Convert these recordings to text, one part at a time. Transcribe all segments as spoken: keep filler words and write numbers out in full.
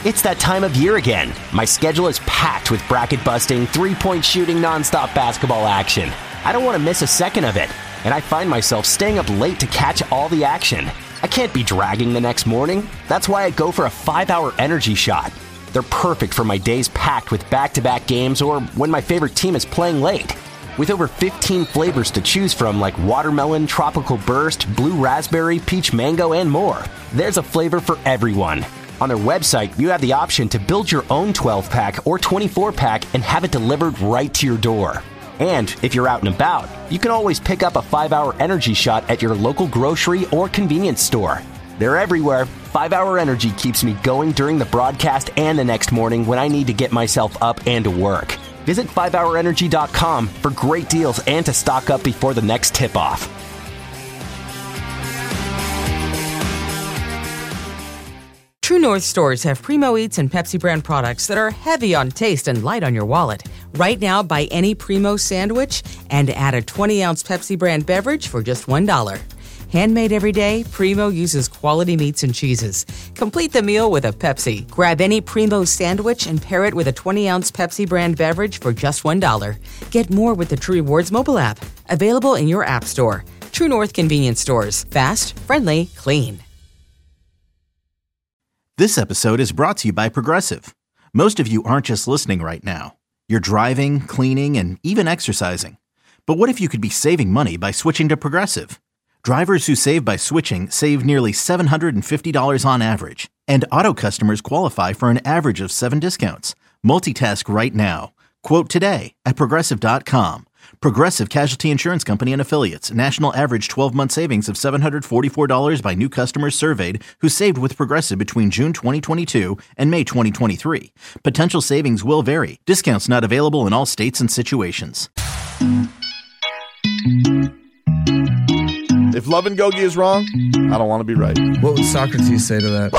It's that time of year again. My schedule is packed with bracket-busting, three-point shooting, nonstop basketball action. I don't want to miss a second of it, and I find myself staying up late to catch all the action. I can't be dragging the next morning. That's why I go for a five-hour energy shot. They're perfect for my days packed with back-to-back games or when my favorite team is playing late. With over fifteen flavors to choose from like watermelon, tropical burst, blue raspberry, peach mango, and more, there's a flavor for everyone. On their website, you have the option to build your own twelve-pack or twenty-four pack and have it delivered right to your door. And if you're out and about, you can always pick up a five-hour energy shot at your local grocery or convenience store. They're everywhere. five-hour Energy keeps me going during the broadcast and the next morning when I need to get myself up and to work. Visit five hour energy dot com for great deals and to stock up before the next tip-off. True North stores have Primo Eats and Pepsi brand products that are heavy on taste and light on your wallet. Right now, buy any Primo sandwich and add a twenty ounce Pepsi brand beverage for just one dollar. Handmade every day, Primo uses quality meats and cheeses. Complete the meal with a Pepsi. Grab any Primo sandwich and pair it with a twenty ounce Pepsi brand beverage for just one dollar. Get more with the True Rewards mobile app. Available in your app store. True North convenience stores. Fast, friendly, clean. This episode is brought to you by Progressive. Most of you aren't just listening right now. You're driving, cleaning, and even exercising. But what if you could be saving money by switching to Progressive? Drivers who save by switching save nearly seven hundred fifty dollars on average. And auto customers qualify for an average of seven discounts. Multitask right now. Quote today at Progressive dot com. Progressive Casualty Insurance Company and Affiliates. National average twelve-month savings of seven hundred forty-four dollars by new customers surveyed who saved with Progressive between June twenty twenty-two and May twenty twenty-three. Potential savings will vary. Discounts not available in all states and situations. If Love and Gogi is wrong, I don't want to be right. What would Socrates say to that?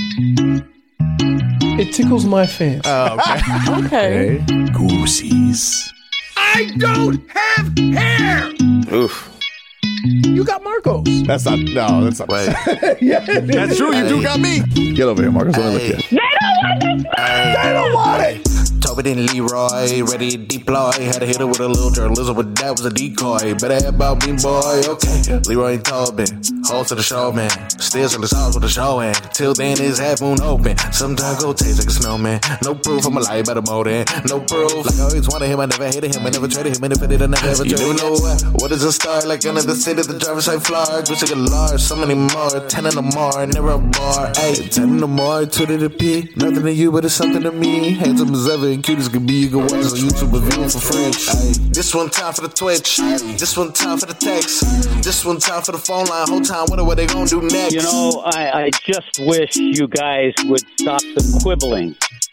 It tickles my fancy. Oh, okay. Okay. Goosies. I don't have hair! Oof. You got Marcos. That's not, no, that's not. Wait. Yeah, That's true, you do got me. Get over here, Marcos. Let me look at you. They don't want this. They don't want it. Tobin and Leroy, ready to deploy. Had to hit her with a little journalism, but that was a decoy. Better have about me, boy. Okay. Leroy and Tobin, hold to the show, man. Still in the sauce with the show, and till then, it's half moon open. Sometimes go taste like a snowman. No proof, I'm alive by the motor. No proof. Like I always wanted him, I never hated him, I never traded him, and if I did, I never ever traded him. You never know what, what is a star? Like another city, the driver's side flag. Wish I could large, so many more. Ten in the more, never a bar. Hey, ten in the more, two to the P. Nothing to you, but it's something to me. Handsome as ever and cute as can be. You can watch us on YouTube and view for free. Ay. This one time for the Twitch. This one time for the text. This one time for the phone line. Whole time wonder what they gonna do next. You know, I, I just wish you guys would stop the quibbling.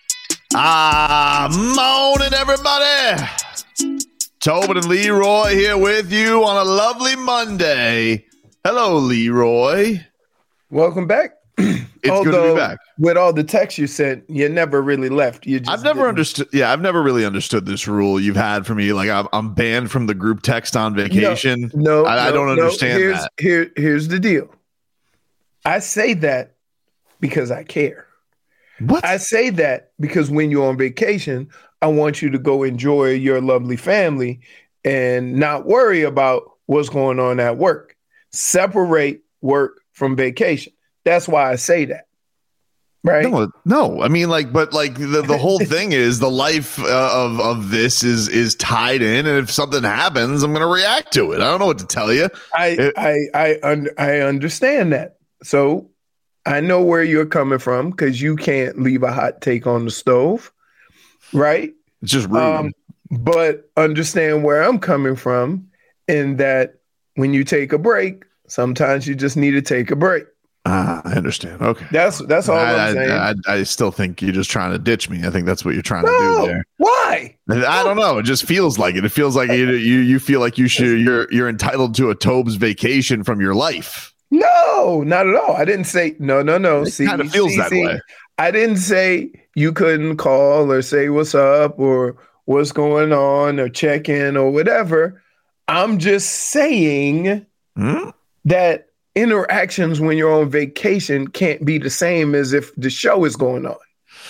Ah, morning, everybody. Tobin and Leroy here with you on a lovely Monday. Hello, Leroy. Welcome back. It's Although, good to be back. With all the texts you sent, you never really left. You just I've never didn't. understood. Yeah, I've never really understood this rule you've had for me. Like, I'm, I'm banned from the group text on vacation. No, no I, I don't no, understand here's, that. Here, here's the deal. I say that because I care. What? I say that because when you're on vacation, I want you to go enjoy your lovely family and not worry about what's going on at work. Separate work from vacation. That's why I say that. Right? No, no. I mean, like, but like the, the whole thing is the life uh, of of this is is tied in, and if something happens, I'm going to react to it. I don't know what to tell you. I it, I I, un- I understand that. So I know where you're coming from because you can't leave a hot take on the stove, right? It's just rude. Um, but understand where I'm coming from in that when you take a break, sometimes you just need to take a break. Ah, I understand. Okay. That's that's all I, I'm saying. I, I, I still think you're just trying to ditch me. I think that's what you're trying no, to do there. Why? I don't know. It just feels like it. It feels like you you you feel like you should you're you're entitled to a Tobes vacation from your life. No, not at all. I didn't say no, no, no. It see, kind of feels see, that see, way. I didn't say you couldn't call or say what's up or what's going on or check in or whatever. I'm just saying Hmm? that interactions when you're on vacation can't be the same as if the show is going on.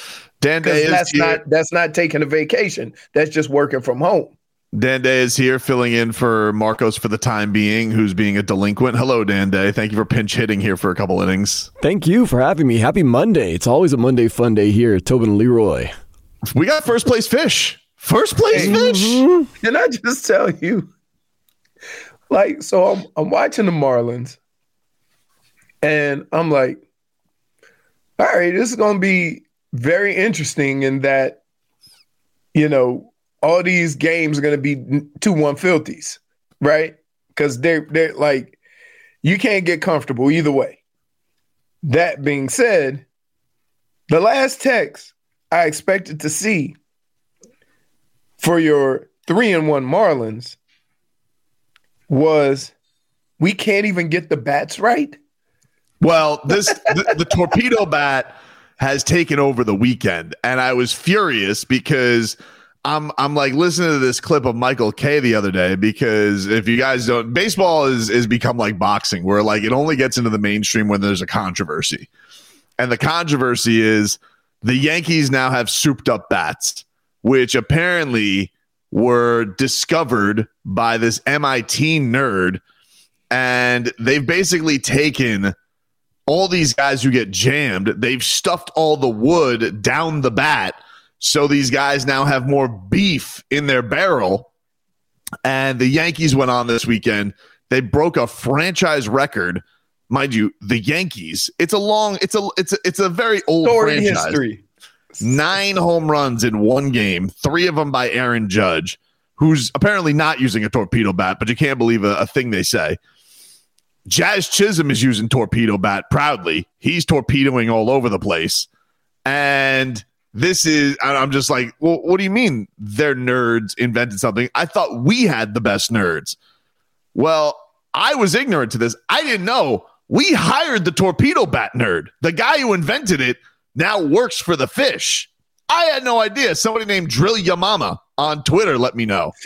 Dan Day is that's here. not that's not taking a vacation. That's just working from home. Dan Day is here filling in for Marcos for the time being, who's being a delinquent. Hello, Dan Day. Thank you for pinch hitting here for a couple innings. Thank you for having me. Happy Monday. It's always a Monday fun day here at Tobin and Leroy. We got first place fish. First place Hey, fish. mm-hmm. Can I just tell you? Like, so I'm I'm watching the Marlins, and I'm like, all right, this is gonna be very interesting in that, you know, all these games are going to be two one filthies, right? Because they're, they're like, you can't get comfortable either way. That being said, the last text I expected to see for your three and one Marlins was, we can't even get the bats right. Well, this the, the torpedo bat has taken over the weekend, and I was furious because I'm I'm like listening to this clip of Michael Kay the other day, because if you guys don't, baseball is is become like boxing, where like it only gets into the mainstream when there's a controversy. And the controversy is the Yankees now have souped up bats, which apparently were discovered by this M I T nerd, and they've basically taken all these guys who get jammed, they've stuffed all the wood down the bat. So these guys now have more beef in their barrel. And the Yankees went on this weekend. They broke a franchise record. Mind you, the Yankees, it's a long, it's a, it's a, it's a very old Story franchise. history. Nine home runs in one game, three of them by Aaron Judge, who's apparently not using a torpedo bat, but you can't believe a, a thing they say. Jazz Chisholm is using torpedo bat proudly. He's torpedoing all over the place. And this is, I'm just like, well, what do you mean they're nerds invented something? I thought we had the best nerds. Well, I was ignorant to this. I didn't know. We hired the torpedo bat nerd. The guy who invented it now works for the fish. I had no idea. Somebody named Drill Ya Mama on Twitter let me know.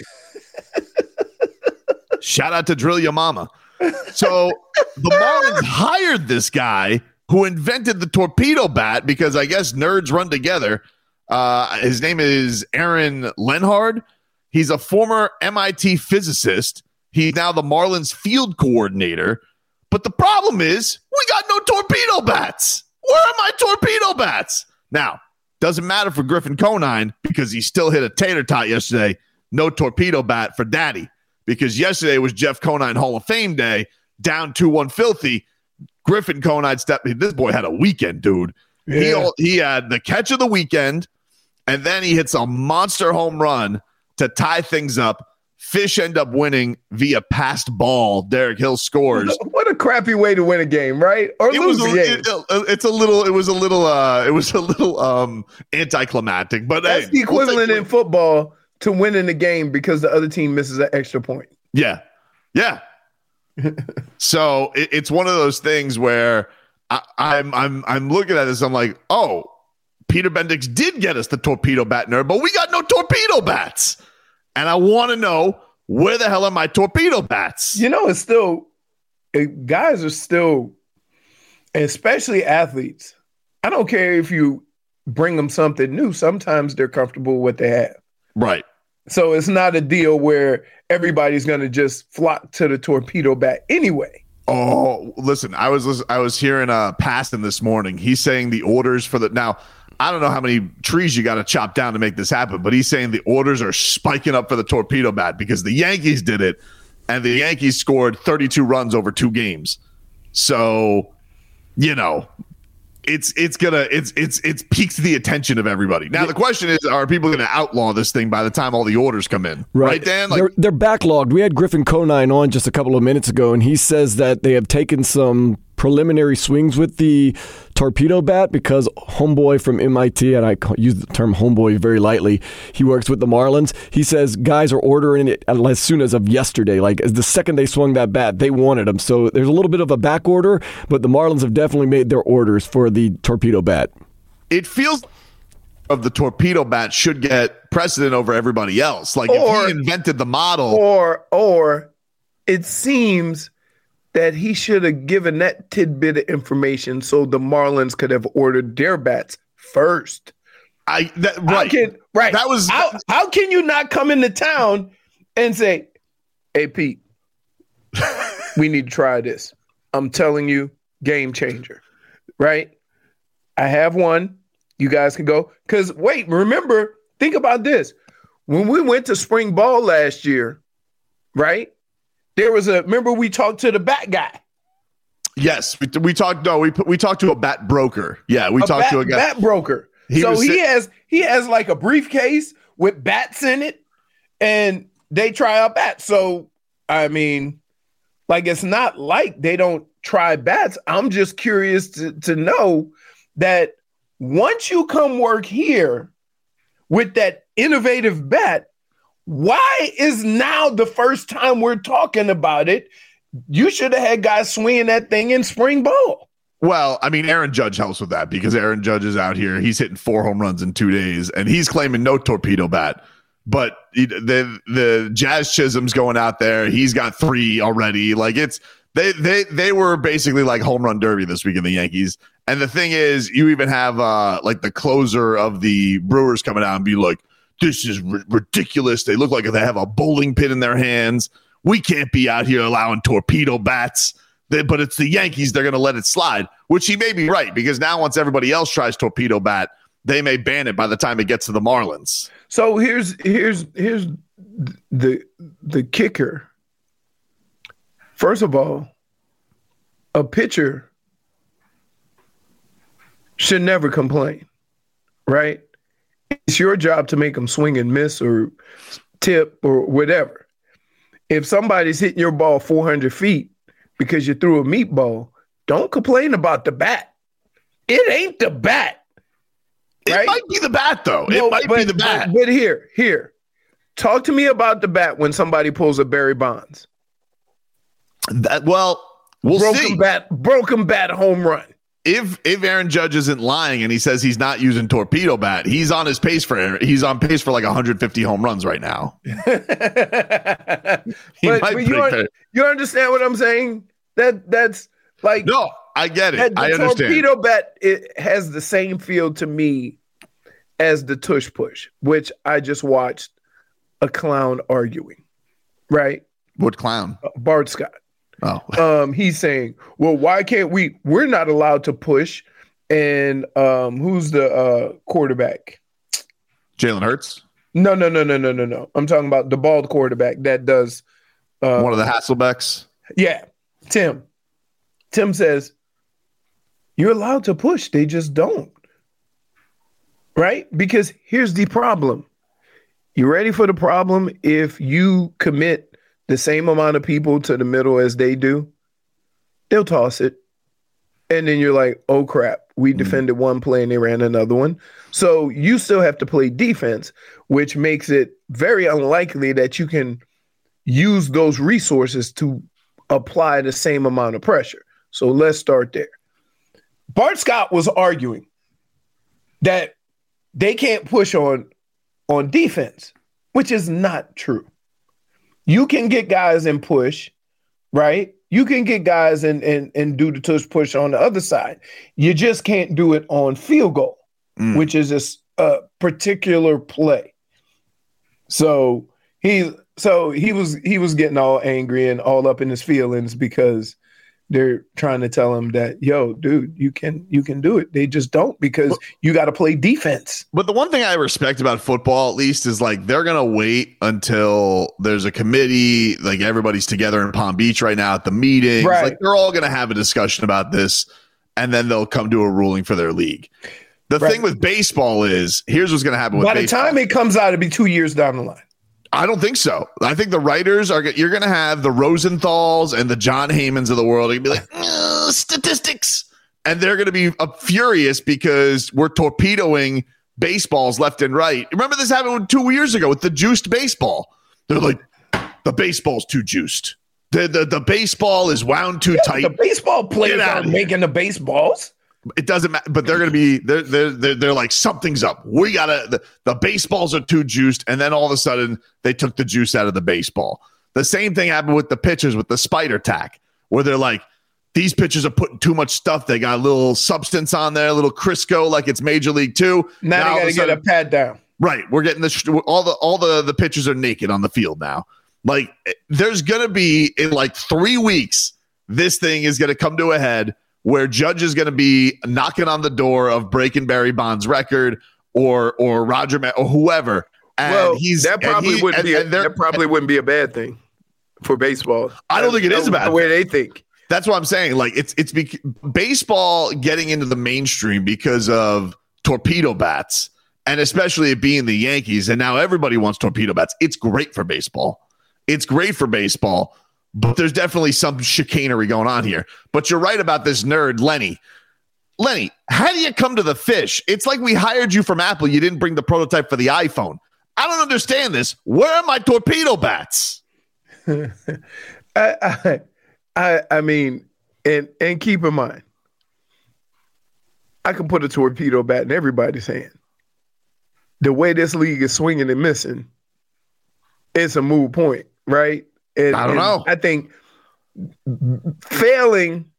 Shout out to Drill Ya Mama. So the Marlins hired this guy who invented the torpedo bat, because I guess nerds run together. Uh, his name is Aaron Lenhard. He's a former M I T physicist. He's now the Marlins field coordinator. But the problem is we got no torpedo bats. Where are my torpedo bats? Now, doesn't matter for Griffin Conine, because he still hit a tater tot yesterday. No torpedo bat for Daddy, because yesterday was Jeff Conine Hall of Fame day, down two one filthy. Griffin Conine stepped. This boy had a weekend, dude. Yeah. He, he had the catch of the weekend, and then he hits a monster home run to tie things up. Fish end up winning via passed ball. Derek Hill scores. What a crappy way to win a game, right? Or it lose was a game. It, it's a little. It was a little. Uh, it was a little um, anticlimactic. But that's hey, the equivalent we'll in football to winning the game because the other team misses an extra point. Yeah, yeah. So it, it's one of those things where I, I'm I'm I'm looking at this. I'm like, oh, Peter Bendix did get us the torpedo bat nerd, but we got no torpedo bats. And I want to know, where the hell are my torpedo bats? You know, it's still, it, guys are still, especially athletes. I don't care if you bring them something new. Sometimes they're comfortable with what they have. Right. So it's not a deal where everybody's going to just flock to the torpedo bat anyway. Oh, listen, I was I was hearing uh, Paston this morning. He's saying the orders for the now. I don't know how many trees you got to chop down to make this happen, but he's saying the orders are spiking up for the torpedo bat because the Yankees did it, and the Yankees scored thirty-two runs over two games. So, you know, it's it's gonna it's it's it's piqued the attention of everybody. Now the question is, are people going to outlaw this thing by the time all the orders come in? Right, right Dan? Like, they're, they're backlogged. We had Griffin Conine on just a couple of minutes ago, and he says that they have taken some preliminary swings with the torpedo bat because homeboy from M I T, and I use the term homeboy very lightly, he works with the Marlins. He says guys are ordering it as soon as of yesterday. Like the second they swung that bat, they wanted them. So there's a little bit of a back order, but the Marlins have definitely made their orders for the torpedo bat. It feels of the torpedo bat should get precedent over everybody else. Like or, if he invented the model. Or, or it seems that he should have given that tidbit of information so the Marlins could have ordered their bats first. I that, right. How can, right. That was how, how can you not come into town and say, "Hey, Pete, we need to try this." I'm telling you, game changer, right? I have one. You guys can go. Because wait, remember, think about this. When we went to spring ball last year, right? There was a. Remember, we talked to the bat guy. Yes, we, we talked. No, we we talked to a bat broker. Yeah, we a talked bat, to a guy. bat broker. He so he sit- has he has like a briefcase with bats in it, and they try out bats. So I mean, like it's not like they don't try bats. I'm just curious to, to know that once you come work here with that innovative bat, why is now the first time we're talking about it? You should have had guys swinging that thing in spring ball. Well, I mean, Aaron Judge helps with that because Aaron Judge is out here. He's hitting four home runs in two days, and he's claiming no torpedo bat. But the the Jazz Chisholm's going out there. He's got three already. Like it's they they they were basically like home run derby this week in the Yankees. And the thing is, you even have uh, like the closer of the Brewers coming out and be like, "This is r- ridiculous. They look like they have a bowling pin in their hands. We can't be out here allowing torpedo bats." But it's the Yankees. They're going to let it slide, which he may be right because now once everybody else tries torpedo bat, they may ban it by the time it gets to the Marlins. So here's here's here's the the kicker. First of all, a pitcher should never complain, right? It's your job to make them swing and miss or tip or whatever. If somebody's hitting your ball four hundred feet because you threw a meatball, don't complain about the bat. It ain't the bat. Right? It might be the bat, though. No, it might but, be the bat. But, but here, here. Talk to me about the bat when somebody pulls a Barry Bonds. That, well, we'll broken see. Bat, broken bat home run. If if Aaron Judge isn't lying and he says he's not using torpedo bat, he's on his pace for he's on pace for like one hundred fifty home runs right now. but but you, un- you understand what I'm saying? That that's like no, I get it. That, the I understand. Torpedo bat it has the same feel to me as the tush push, which I just watched a clown arguing. Right? What clown? Uh, Bart Scott. Oh, um, he's saying, well, why can't we? We're not allowed to push. And um, who's the uh, quarterback? Jalen Hurts? No, no, no, no, no, no, no. I'm talking about the bald quarterback that does. Uh, One of the Hasselbecks? Yeah, Tim. Tim says, you're allowed to push. They just don't. Right? Because here's the problem. You ready for the problem? If you commit the same amount of people to the middle as they do, they'll toss it. And then you're like, oh, crap. We mm-hmm. defended one play and they ran another one. So you still have to play defense, which makes it very unlikely that you can use those resources to apply the same amount of pressure. So let's start there. Bart Scott was arguing that they can't push on, on defense, which is not true. You can get guys and push, right? You can get guys and, and, and do the tush push on the other side. You just can't do it on field goal, mm. which is a, a particular play. So he so he was he was getting all angry and all up in his feelings because they're trying to tell him that, yo, dude, you can you can do it. They just don't because well, you got to play defense. But the one thing I respect about football, at least, is like they're going to wait until there's a committee, like everybody's together in Palm Beach right now at the meetings. Right. Like they're all going to have a discussion about this, and then they'll come to a ruling for their league. The right. thing with baseball is, here's what's going to happen with By the baseball. time it comes out, it'll be two years down the line. I don't think so. I think the writers are. You're going to have the Rosenthals and the John Heymans of the world. You're going to be like uh, statistics, and they're going to be uh, furious because we're torpedoing baseballs left and right. Remember this happened two years ago with the juiced baseball. They're like, the baseball's too juiced. The the, the baseball is wound too yeah, tight. The baseball players aren't making the baseballs. It doesn't matter, but they're going to be they're, they're they're they're like something's up. We gotta the, the baseballs are too juiced, and then all of a sudden they took the juice out of the baseball. The same thing happened with the pitchers with the spider tack, where they're like, these pitchers are putting too much stuff. They got a little substance on there, a little Crisco, like it's Major League Two. Now, now they got to get a pad down. Right. We're getting the all the all the the pitchers are naked on the field now. Like there's going to be in like three weeks, this thing is going to come to a head where Judge is going to be knocking on the door of breaking Barry Bonds' record or or Roger Ma- or whoever. And well, he's that probably he, wouldn't and, be a, and that probably wouldn't be a bad thing for baseball. I don't think it is a bad the way they think. That's what I'm saying. Like it's it's bec- baseball getting into the mainstream because of torpedo bats, and especially it being the Yankees, and now everybody wants torpedo bats. It's great for baseball. It's great for baseball, but there's definitely some chicanery going on here. But you're right about this nerd, Lenny. Lenny, how do you come to the fish? It's like we hired you from Apple. You didn't bring the prototype for the iPhone. I don't understand this. Where are my torpedo bats? I, I, I, I mean, and and keep in mind, I can put a torpedo bat in everybody's hand. The way this league is swinging and missing, it's a moot point, right? And, I don't know. I think failing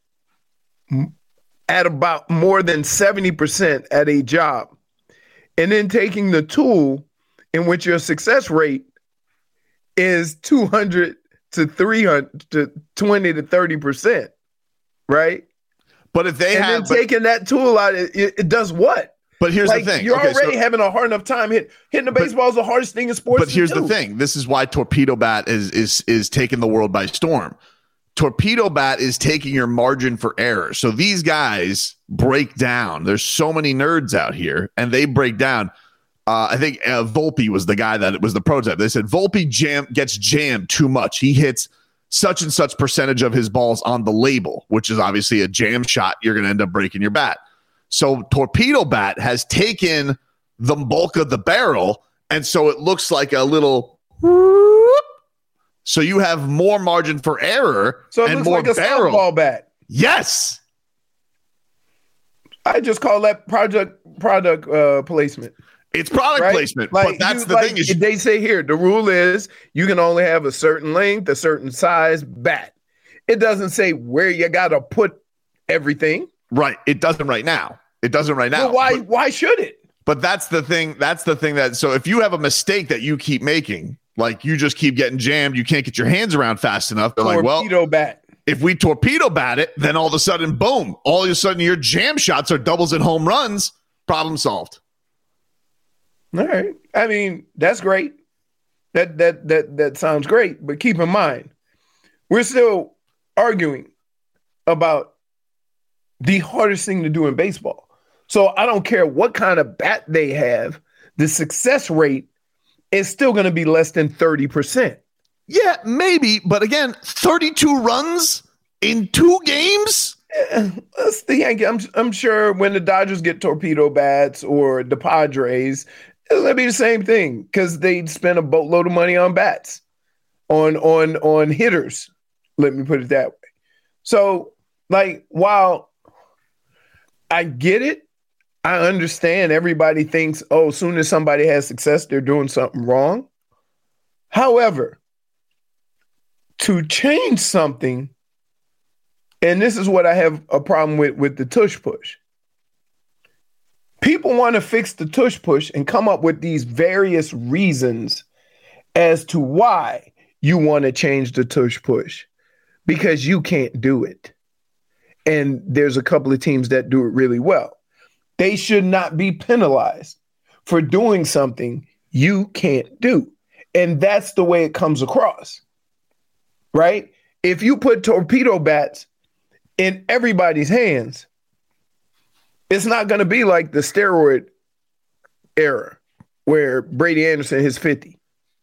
at about more than seventy percent at a job and then taking the tool in which your success rate is two hundred to three hundred to twenty to thirty percent, right? But if they and have then taking that tool out, it, it does what? But here's like, the thing. You're okay, already so, having a hard enough time hit, hitting the baseball is the hardest thing in sports. But here's do. the thing. This is why torpedo bat is is is taking the world by storm. Torpedo bat is taking your margin for error. So these guys break down. There's so many nerds out here, and they break down. Uh, I think uh, Volpe was the guy that was the prototype. They said Volpe jam gets jammed too much. He hits such and such percentage of his balls on the label, which is obviously a jam shot. You're going to end up breaking your bat. So torpedo bat has taken the bulk of the barrel, and so it looks like a little. So you have more margin for error so it and looks more like a barrel. softball bat. Yes, I just call that project product uh, placement. It's product right? placement, like, but that's you, the like, thing is they say here the rule is you can only have a certain length, a certain size bat. It doesn't say where you got to put everything. Right. It doesn't right now. It doesn't right now. But why? But, why should it? But that's the thing. That's the thing that. So if you have a mistake that you keep making, like you just keep getting jammed, you can't get your hands around fast enough. They're like, well, torpedo bat. If we torpedo bat it, then all of a sudden, boom! All of a sudden, your jam shots are doubles and home runs. Problem solved. All right. I mean, that's great. That that that that sounds great. But keep in mind, we're still arguing about the hardest thing to do in baseball. So I don't care what kind of bat they have, the success rate is still going to be less than thirty percent. Yeah, maybe. But again, thirty-two runs in two games? Yeah, that's the Yankees. I'm, I'm sure when the Dodgers get torpedo bats or the Padres, it's going to be the same thing because they spend a boatload of money on bats, on, on, on hitters. Let me put it that way. So, like, while I get it, I understand everybody thinks, oh, as soon as somebody has success, they're doing something wrong. However, to change something, and this is what I have a problem with with the tush push. People want to fix the tush push and come up with these various reasons as to why you want to change the tush push because you can't do it. And there's a couple of teams that do it really well. They should not be penalized for doing something you can't do. And that's the way it comes across, right? If you put torpedo bats in everybody's hands, it's not going to be like the steroid era where Brady Anderson hits fifty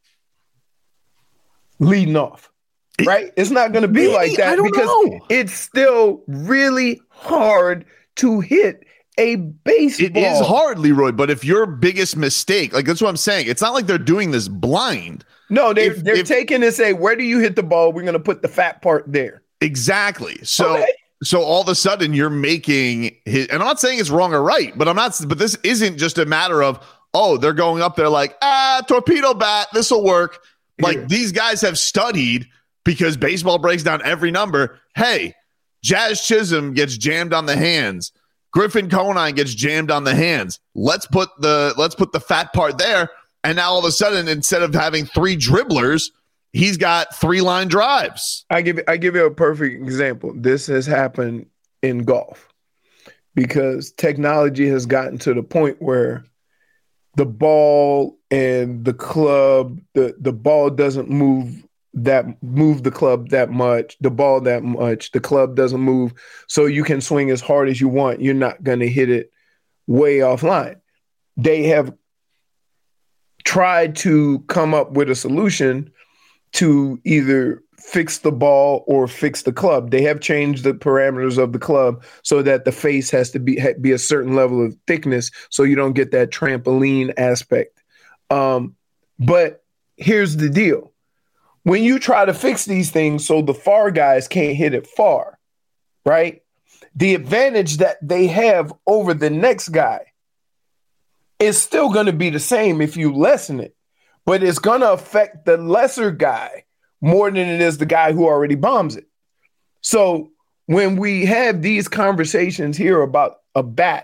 leading off, right? It's not going to be Maybe, like that because know. It's still really hard to hit a baseball. It is hard, Leroy, but if your biggest mistake, like that's what I'm saying, it's not like they're doing this blind. No, they're, if, they're if, taking and say, where do you hit the ball? We're going to put the fat part there. Exactly. So, okay. so all of a sudden you're making his, and I'm not saying it's wrong or right, but I'm not, but this isn't just a matter of, oh, they're going up there like, ah, torpedo bat, this will work. Like Yeah. these guys have studied because baseball breaks down every number. Hey, Jazz Chisholm gets jammed on the hands. Griffin Conine gets jammed on the hands. Let's put the let's put the fat part there. And now all of a sudden, instead of having three dribblers, he's got three line drives. I give I give you a perfect example. This has happened in golf because technology has gotten to the point where the ball and the club, the, the ball doesn't move that move the club that much, the ball that much, the club doesn't move. So you can swing as hard as you want. You're not going to hit it way offline. They have tried to come up with a solution to either fix the ball or fix the club. They have changed the parameters of the club so that the face has to be, be a certain level of thickness so you don't get that trampoline aspect. Um, but here's the deal. When you try to fix these things so the far guys can't hit it far, right? The advantage that they have over the next guy is still going to be the same if you lessen it, but it's going to affect the lesser guy more than it is the guy who already bombs it. So when we have these conversations here about a bat,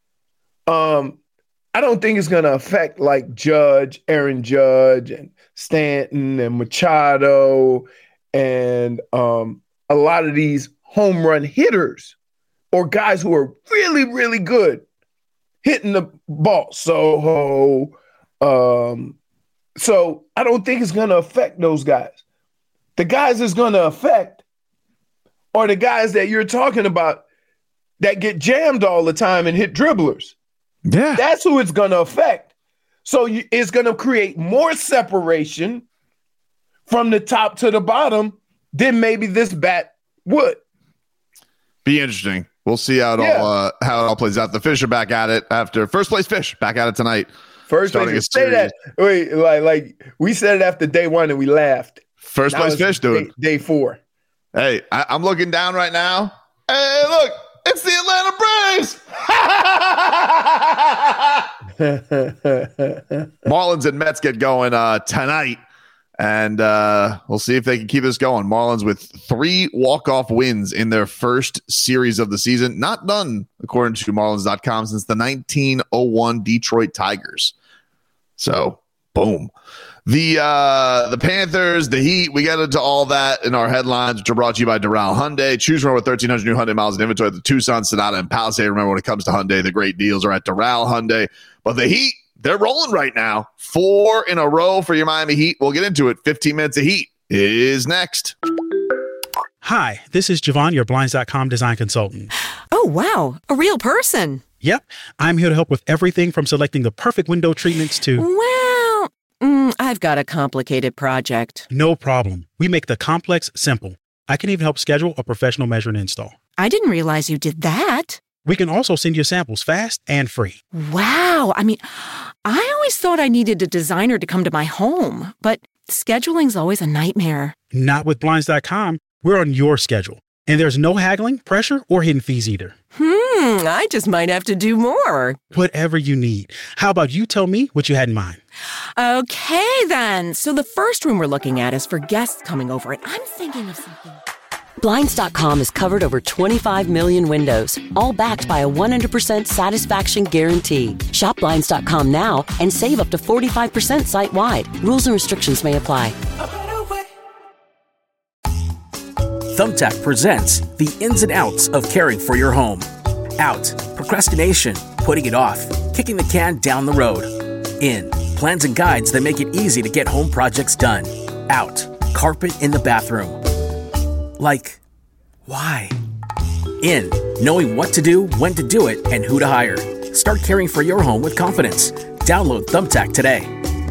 um, I don't think it's going to affect like Judge, Aaron Judge, and Stanton and Machado and um, a lot of these home run hitters or guys who are really, really good hitting the ball. Soho. Um, so I don't think it's going to affect those guys. The guys it's going to affect are the guys that you're talking about that get jammed all the time and hit dribblers. Yeah. That's who it's going to affect. So you, it's going to create more separation from the top to the bottom than maybe this bat would. Be interesting. We'll see how it Yeah. all uh, how it all plays out. The Fish are back at it after first place. Fish back at it tonight. First Starting place. a Say series. that. Wait, like, like we said it after day one and we laughed. First Now place it's Fish, dude. Day, day four. Hey, I, I'm looking down right now. Hey, look, it's the Atlanta Braves. Marlins and Mets get going uh, tonight, and uh, we'll see if they can keep this going. Marlins with three walk-off wins in their first series of the season. Not done, according to Marlins dot com, since the nineteen oh one Detroit Tigers. So, boom. The uh, the Panthers, the Heat, we get into all that in our headlines, which are brought to you by Doral Hyundai. Choose from over thirteen hundred new Hyundai miles in inventory at the Tucson, Sonata, and Palisade. Remember, when it comes to Hyundai, the great deals are at Doral Hyundai. But the Heat, they're rolling right now. Four in a row for your Miami Heat. We'll get into it. fifteen minutes of Heat is next. Hi, this is Javon, your Blinds dot com design consultant. Oh, wow. A real person. Yep. I'm here to help with everything from selecting the perfect window treatments to... Well, mm, I've got a complicated project. No problem. We make the complex simple. I can even help schedule a professional measure and install. I didn't realize you did that. We can also send you samples fast and free. Wow. I mean, I always thought I needed a designer to come to my home, but scheduling's always a nightmare. Not with Blinds dot com. We're on your schedule. And there's no haggling, pressure, or hidden fees either. Hmm, I just might have to do more. Whatever you need. How about you tell me what you had in mind? Okay, then. So the first room we're looking at is for guests coming over, and I'm thinking of something. Blinds dot com has covered over twenty-five million windows, all backed by a one hundred percent satisfaction guarantee. Shop Blinds dot com now and save up to forty-five percent site-wide. Rules and restrictions may apply. Thumbtack presents the ins and outs of caring for your home. Out, procrastination, putting it off, kicking the can down the road. In, plans and guides that make it easy to get home projects done. Out, carpet in the bathroom. Like, why? In, knowing what to do, when to do it, and who to hire. Start caring for your home with confidence. Download Thumbtack today.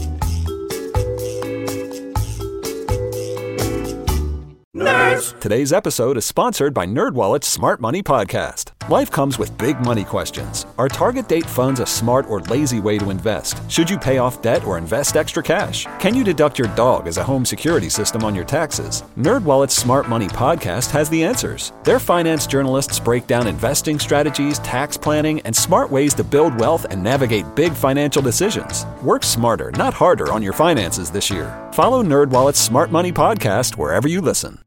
Nerds. Today's episode is sponsored by NerdWallet's Smart Money Podcast. Life comes with big money questions. Are target date funds a smart or lazy way to invest? Should you pay off debt or invest extra cash? Can you deduct your dog as a home security system on your taxes? NerdWallet's Smart Money Podcast has the answers. Their finance journalists break down investing strategies, tax planning, and smart ways to build wealth and navigate big financial decisions. Work smarter, not harder on your finances this year. Follow NerdWallet's Smart Money Podcast wherever you listen.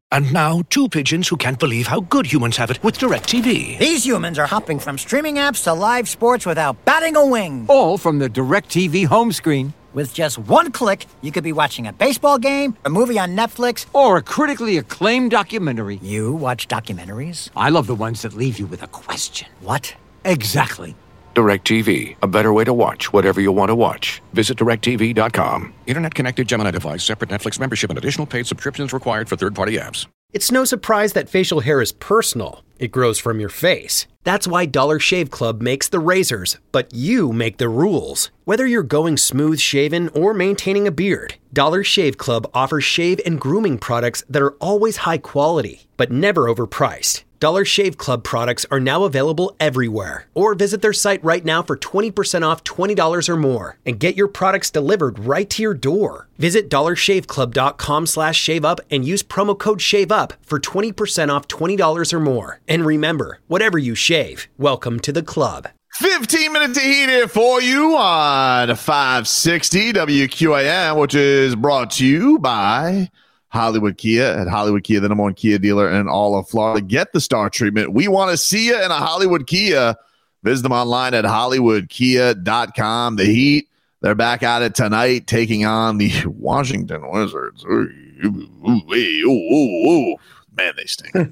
And now, two pigeons who can't believe how good humans have it with DirecTV. These humans are hopping from streaming apps to live sports without batting a wing. All from the DirecTV home screen. With just one click, you could be watching a baseball game, a movie on Netflix, or a critically acclaimed documentary. You watch documentaries? I love the ones that leave you with a question. What? Exactly. DirecTV, a better way to watch whatever you want to watch. Visit direct T V dot com. Internet-connected Gemini device, separate Netflix membership, and additional paid subscriptions required for third-party apps. It's no surprise that facial hair is personal. It grows from your face. That's why Dollar Shave Club makes the razors, but you make the rules. Whether you're going smooth shaven or maintaining a beard, Dollar Shave Club offers shave and grooming products that are always high quality, but never overpriced. Dollar Shave Club products are now available everywhere. Or visit their site right now for twenty percent off twenty dollars or more and get your products delivered right to your door. Visit dollar shave club dot com slash shave up and use promo code SHAVEUP for twenty percent off twenty dollars or more. And remember, whatever you shave, welcome to the club. fifteen minutes to heat it for you on five sixty W Q A M, which is brought to you by Hollywood Kia. At Hollywood Kia, the number one Kia dealer in all of Florida. Get the star treatment. We want to see you in a Hollywood Kia. Visit them online at hollywood kia dot com. The Heat, they're back at it tonight, taking on the Washington Wizards. Ooh, ooh, ooh, ooh, ooh. Man, they stink.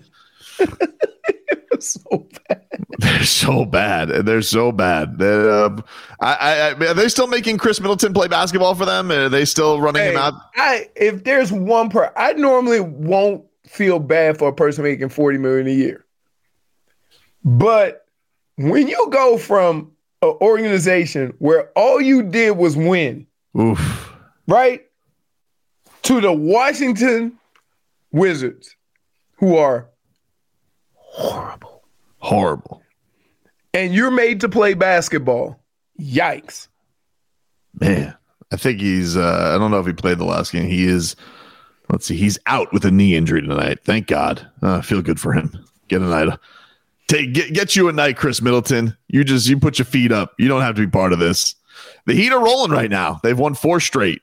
So bad. They're so bad. They're so bad. They're, uh, I, I, are they still making Chris Middleton play basketball for them? Are they still running hey, him out? I if there's one per, I normally won't feel bad for a person making forty million dollars a year. But when you go from an organization where all you did was win, oof, right, to the Washington Wizards, who are horrible. Horrible. And you're made to play basketball. Yikes. Man, I think he's, uh, I don't know if he played the last game. He is, let's see, he's out with a knee injury tonight. Thank God. Uh, I feel good for him. Get a night. Take, get, get you a night, Chris Middleton. You just, you put your feet up. You don't have to be part of this. The Heat are rolling right now. They've won four straight.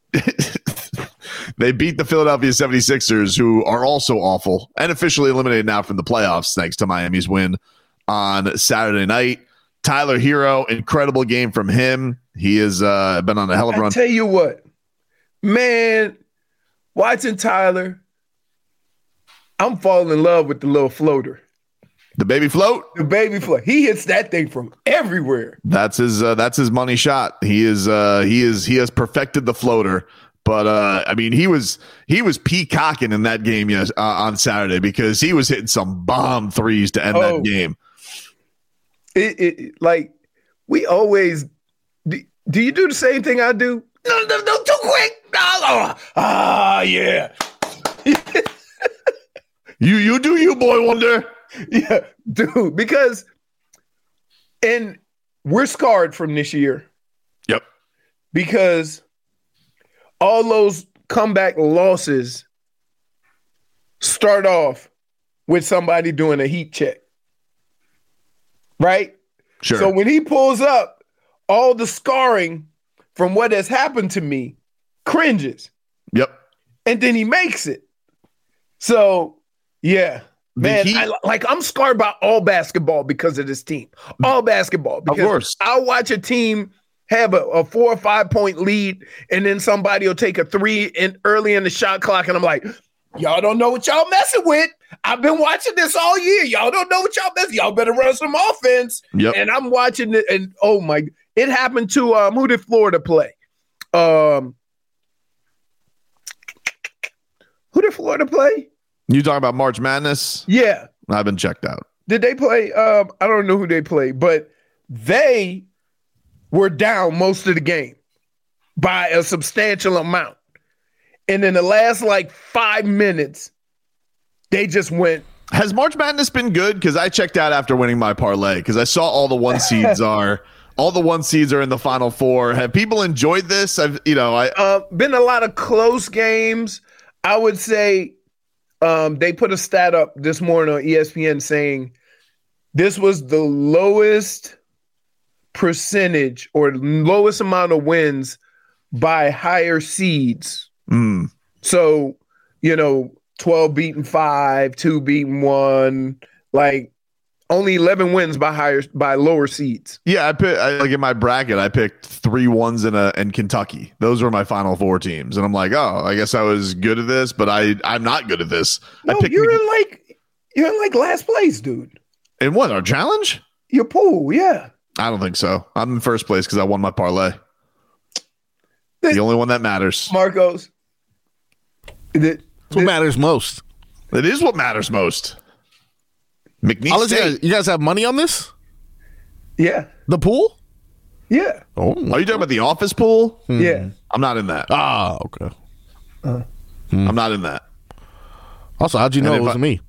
They beat the Philadelphia seventy-sixers, who are also awful and officially eliminated now from the playoffs thanks to Miami's win on Saturday night. Tyler Hero, incredible game from him. He has uh, been on a hell of a run. I tell you what, man, watching Tyler, I'm falling in love with the little floater. The baby float? The baby float. He hits that thing from everywhere. That's his uh, that's his money shot. He is uh, he is he has perfected the floater. But uh, I mean, he was he was peacocking in that game yes, uh, on Saturday because he was hitting some bomb threes to end oh, that game. It, it like we always do, do. You do the same thing I do? No, no, no, too quick. Ah, oh, oh, yeah. you you do you, boy wonder. Yeah, dude. Because and we're scarred from this year. Yep. Because all those comeback losses start off with somebody doing a heat check. Right? Sure. So when he pulls up, all the scarring from what has happened to me cringes. Yep. And then he makes it. So, yeah. Man, Heat, I, like I'm scarred by all basketball because of this team. All basketball. Because of course. I'll watch a team have a, a four or five point lead, and then somebody will take a three in early in the shot clock, and I'm like, y'all don't know what y'all messing with. I've been watching this all year. Y'all don't know what y'all messing. Y'all better run some offense. Yep. And I'm watching it, and oh my, it happened to um, who did Florida play? Um, who did Florida play? You talking about March Madness? Yeah. I've been checked out. Did they play? Um, I don't know who they played, but they were down most of the game by a substantial amount. And in the last like five minutes, they just went. Has March Madness been good? Because I checked out after winning my parlay because I saw all the one seeds are all the one seeds are in the Final Four. Have people enjoyed this? I've you know I uh, been a lot of close games. I would say um, they put a stat up this morning on E S P N saying this was the lowest percentage or lowest amount of wins by higher seeds. Mm. So, you know, twelve beating five, two beating one, like only eleven wins by higher by lower seeds. Yeah, I pick I, like in my bracket, I picked three ones in a in Kentucky. Those were my final four teams, and I'm like, oh, I guess I was good at this, but I I'm not good at this. No, I picked you're in like you're in like last place, dude. In what, our challenge? Your pool, yeah. I don't think so. I'm in first place because I won my parlay. The, the only one that matters, Marcos. That's what matters most. It is what matters most. McNeese you, guys, you guys have money on this? Yeah. The pool? Yeah. Oh, are you talking about the office pool? Hmm. Yeah. I'm not in that. Ah, okay. Uh, hmm. I'm not in that. Also, how'd you know it was I, me?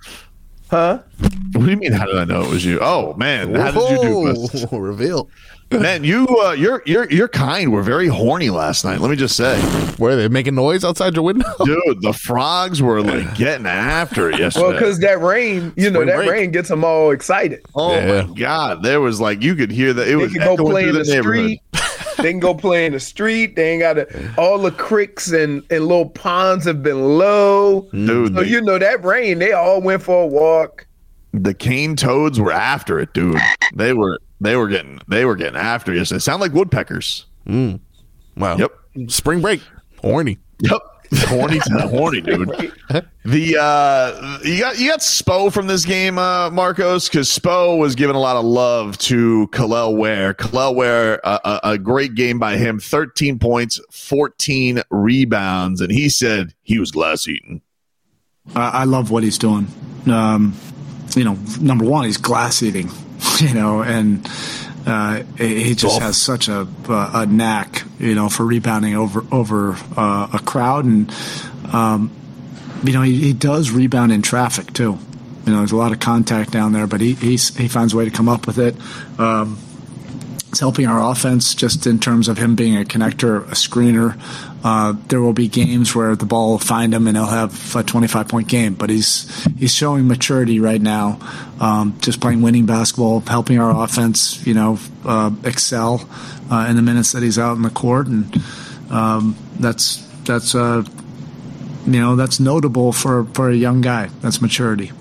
Huh? What do you mean? How did I know it was you? Oh man, how did you do this? Reveal. Man, you, uh, you're, you're, you're kind. We're very horny last night. Let me just say. Were they making noise outside your window? Dude, the frogs were like getting after it yesterday. Well, because that rain, you Spring know, that break. rain gets them all excited. Oh yeah. my God, there was like you could hear that it they was. They can go play in the, the street. They can go play in the street. They ain't got to. All the creeks and, and little ponds have been low. Dude, so they, you know that rain. They all went for a walk. The cane toads were after it, dude. They were. They were getting they were getting after you. They sound like woodpeckers. Mm. Wow. Yep. Spring break. Horny. Yep. Horny, horny, dude. The uh, you got you got Spo from this game, uh, Marcos, because Spo was giving a lot of love to Kel'el Ware. Kel'el Ware, uh, a, a great game by him. thirteen points, fourteen rebounds, and he said he was glass eating. Uh, I love what he's doing. Um, you know, number one, he's glass eating. You know, and uh, he just oh. has such a a knack, you know, for rebounding over over uh, a crowd, and um, you know, he, he does rebound in traffic too. You know, there's a lot of contact down there, but he he's, he finds a way to come up with it. Um, it's helping our offense just in terms of him being a connector, a screener. Uh, there will be games where the ball will find him and he'll have a twenty-five point game, but he's he's showing maturity right now, um, just playing winning basketball, helping our offense, you know, uh, excel uh, in the minutes that he's out in the court, and um, that's that's uh, you know that's notable for for a young guy. That's maturity.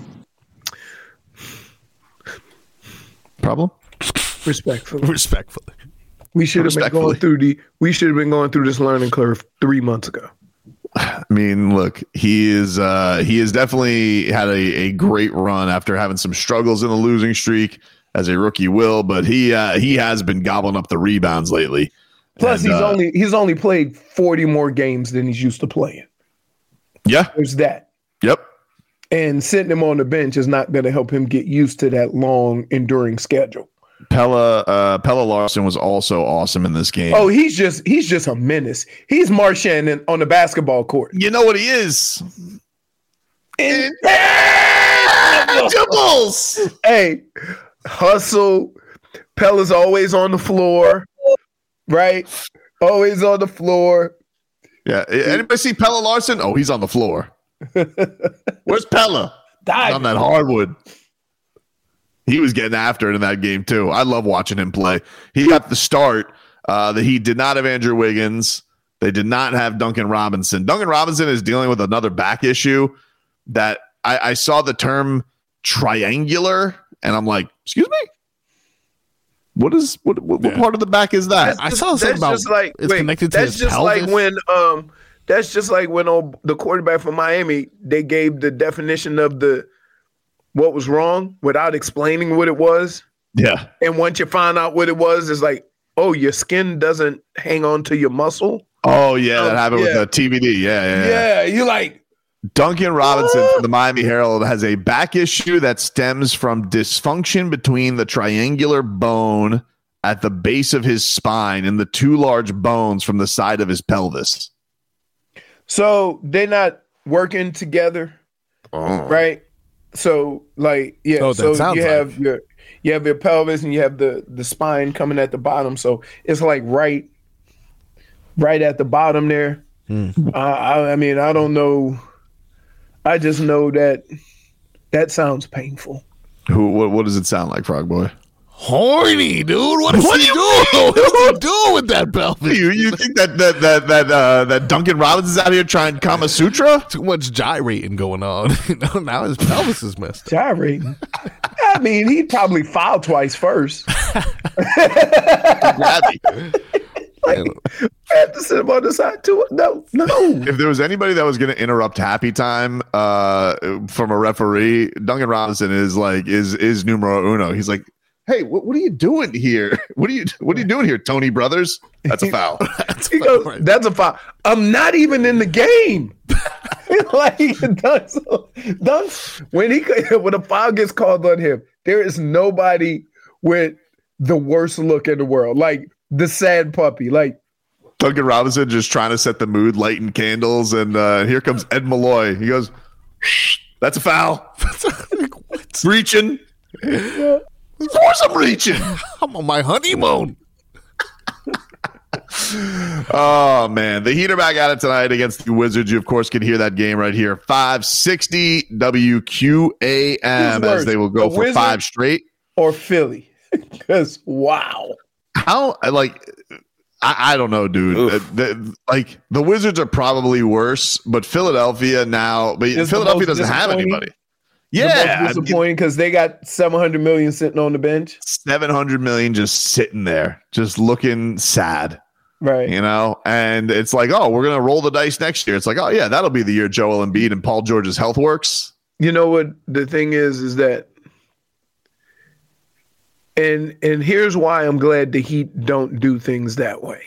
Problem? Respectfully. Respectfully. We should have been going through the. We should have been going through this learning curve three months ago. I mean, look, he is. Uh, he has definitely had a, a great run after having some struggles in the losing streak, as a rookie will. But he uh, he has been gobbling up the rebounds lately. Plus, and, he's uh, only he's only played forty more games than he's used to playing. Yeah, there's that. Yep. And sitting him on the bench is not going to help him get used to that long, enduring schedule. Pella uh, Pella Larson was also awesome in this game. Oh, he's just he's just a menace. He's Marchand on the basketball court. You know what he is? Intangibles. Intangibles. Hey, hustle. Pella's always on the floor, right? Always on the floor. Yeah. Anybody see Pella Larson? Oh, he's on the floor. Where's Pella? Dive. On that hardwood. He was getting after it in that game, too. I love watching him play. He got the start. Uh, that he did not have Andrew Wiggins. They did not have Duncan Robinson. Duncan Robinson is dealing with another back issue that I, I saw the term triangular, and I'm like, excuse me? What is what what, what yeah. part of the back is that? That's I just, saw something about just like, it's wait, connected to that's his just pelvis. like when um that's just like when oh, the quarterback from Miami, they gave the definition of the what was wrong without explaining what it was. Yeah. And once you find out what it was, it's like, oh, your skin doesn't hang on to your muscle. Oh, yeah. That um, happened yeah. with the T B D. Yeah, yeah, yeah. Yeah, you like. Duncan Robinson from the Miami Herald has a back issue that stems from dysfunction between the triangular bone at the base of his spine and the two large bones from the side of his pelvis. So they're not working together, oh. right? So, like, yeah, oh, so you have like. your you have your pelvis and you have the the spine coming at the bottom. So it's like right, right at the bottom there. Mm. Uh, I, I mean, I don't know. I just know that that sounds painful. Who? What, what does it sound like, Frog Boy? horny, dude. What is What he do doing? you mean, What is he doing with that pelvis? You, you think that that that that uh, that Duncan Robinson's out here trying Kama Sutra? Too much gyrating going on. You know, now his pelvis is messed up. Gyrating. I mean, he'd probably foul twice first. Like, I have to sit him on the side too. No, no. If there was anybody that was going to interrupt happy time uh, from a referee, Duncan Robinson is like is is numero uno. He's like, hey, what, what are you doing here? What are you what are you doing here, Tony Brothers? That's a foul. That's, he goes, right. That's a foul. I'm not even in the game. Like Dunks, Dunks, when he when a foul gets called on him, there is nobody with the worst look in the world. Like the sad puppy. Like Duncan Robinson just trying to set the mood, lighting candles, and uh, here comes Ed Malloy. He goes, shh, that's a foul. Like, reaching. Of course I'm reaching. I'm on my honeymoon. Oh, man. The Heat are back at it tonight against the Wizards. You, of course, can hear that game right here. five sixty W Q A M as they will go the for Wizard five straight. Or Philly. Because, wow. How, like, I, I don't know, dude. Uh, the, like, the Wizards are probably worse, but Philadelphia now, but It's Philadelphia the most doesn't have disappointing- anybody. Yeah. The most disappointing because they got seven hundred million sitting on the bench. seven hundred million just sitting there, just looking sad. Right. You know, and it's like, oh, we're going to roll the dice next year. It's like, oh, yeah, that'll be the year Joel Embiid and Paul George's health works. You know what the thing is, is that, and and here's why I'm glad the Heat don't do things that way.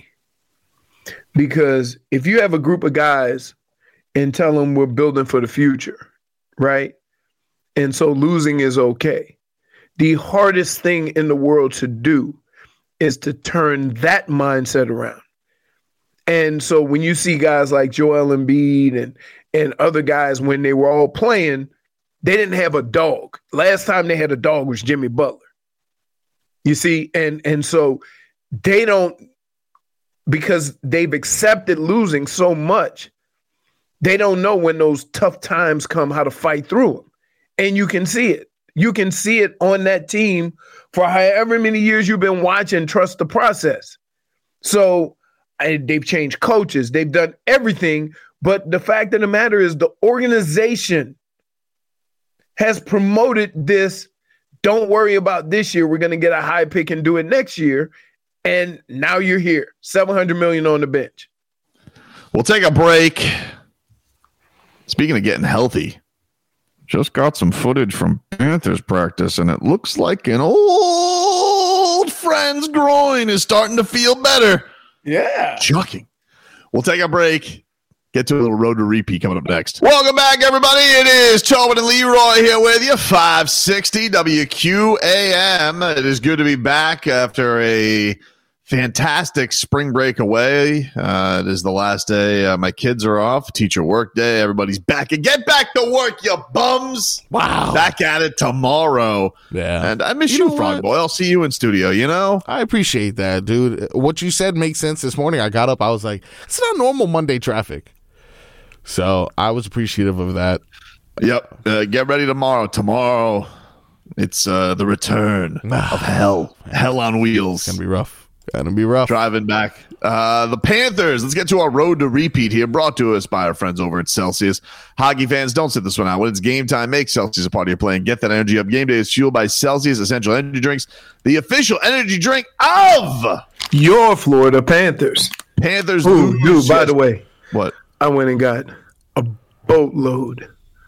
Because if you have a group of guys and tell them we're building for the future, right? And so losing is okay. The hardest thing in the world to do is to turn that mindset around. And so when you see guys like Joel Embiid and, and other guys, when they were all playing, they didn't have a dog. Last time they had a dog was Jimmy Butler. You see, and and so they don't, because they've accepted losing so much, they don't know when those tough times come how to fight through them. And you can see it. You can see it on that team for however many years you've been watching. Trust the process. So I, they've changed coaches. They've done everything. But the fact of the matter is the organization has promoted this. Don't worry about this year. We're going to get a high pick and do it next year. And now you're here. seven hundred million on the bench. We'll take a break. Speaking of getting healthy, just got some footage from Panthers practice, and it looks like an old friend's groin is starting to feel better. Yeah. Shocking. We'll take a break. Get to a little road to repeat coming up next. Welcome back, everybody. It is Tobin and Leroy here with you. five sixty W Q A M. It is good to be back after a fantastic spring break away. Uh, it is the last day. Uh, my kids are off. Teacher work day. Everybody's back. And get back to work, you bums. Wow. Back at it tomorrow. Yeah. And I miss You you, know Frog what? Boy. I'll see you in studio, you know? I appreciate that, dude. What you said makes sense. This morning I got up, I was like, it's not normal Monday traffic. So I was appreciative of that. Yep. Uh, get ready tomorrow. Tomorrow, it's uh, the return of hell. Hell on wheels. It's going to be rough. Gonna be rough. Driving back. Uh, the Panthers. Let's get to our road to repeat here. Brought to us by our friends over at Celsius. Hockey fans, don't sit this one out. When it's game time, make Celsius a part of your play and get that energy up. Game day is fueled by Celsius Essential Energy Drinks, the official energy drink of your Florida Panthers. Panthers. Ooh, lose dude, by yes- the way, what? I went and got a boatload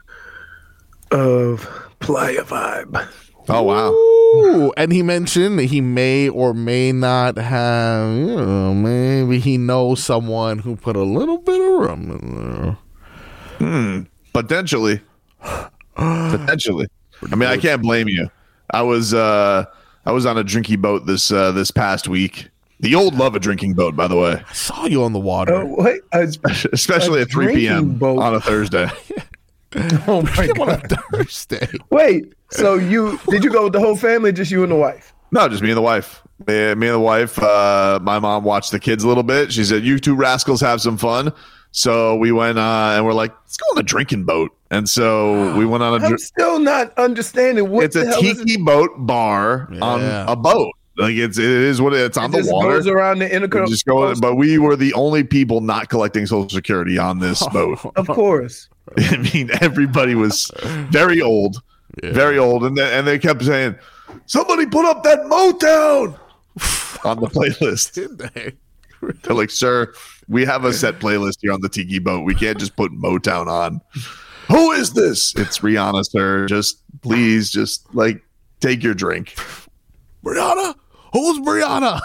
of Playa Vibe. Oh, wow. Ooh, and he mentioned that he may or may not have, you know, maybe he knows someone who put a little bit of rum in there. Hmm. Potentially. Potentially. I mean, I can't blame you. I was uh, I was on a drinky boat this uh, this past week. The old love a drinking boat, by the way. I saw you on the water. Oh, wait, a, Especially a at three p.m. boat. on a Thursday. Oh my on a God. Thursday. Wait, so you did you go with the whole family, or just you and the wife? No, just me and the wife. Me, me and the wife. Uh, my mom watched the kids a little bit. She said, "You two rascals have some fun." So we went uh, and we're like, let's go on a drinking boat. And so we went on a. I'm dr- still not understanding what It's the a hell is tiki it? boat bar on Yeah. a boat. Like it's it is what it, it's on It the just water. goes around the inner We just go, but we were the only people not collecting Social Security on this boat. Of course. I mean, everybody was very old, very old, and they, and they kept saying, "Somebody put up that Motown on the playlist." Did they? They're like, "Sir, we have a set playlist here on the Tiki Boat. We can't just put Motown on." Who is this? It's Rihanna, sir. Just please, just like take your drink. Brianna? Who's Brianna?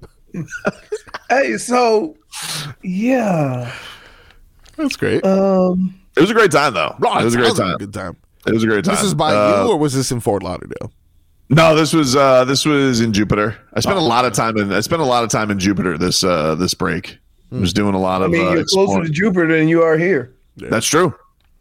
Hey, so yeah, that's great. Um, It was a great time, though. Oh, It was a great sounds like time. a good time. It was a great time. This is by Uh, you, or was this in Fort Lauderdale? No, this was uh, this was in Jupiter. I spent a lot of time in I spent a lot of time in Jupiter this uh, this break. I was doing a lot I of. mean, uh, you're closer exploring. to Jupiter than you are here. That's true.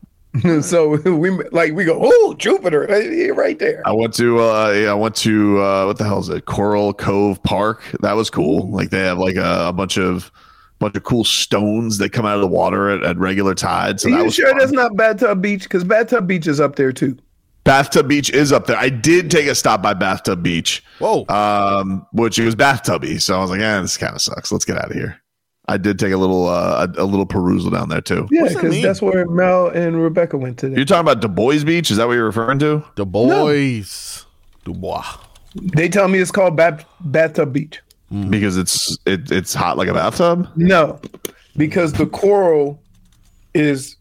So we like we go, oh, Jupiter, hey, right there. I went to uh, yeah, I went to uh, what the hell is it? Coral Cove Park. That was cool. Like they have like a, a bunch of bunch of cool stones that come out of the water at, at regular tide. So Are that you was sure fun. that's not Bathtub Beach? Because Bathtub Beach is up there too. Bathtub Beach is up there. I did take a stop by Bathtub Beach. Whoa. Um, which it was bathtubby. So I was like, eh, this kind of sucks. Let's get out of here. I did take a little uh, a, a little perusal down there too. Yeah, because that's where Mel and Rebecca went today. You're talking about Du Bois Beach? Is that what you're referring to? Du Bois. Du Bois. They tell me it's called Bat- Bathtub Beach. Because it's it, it's hot like a bathtub? No, because the coral is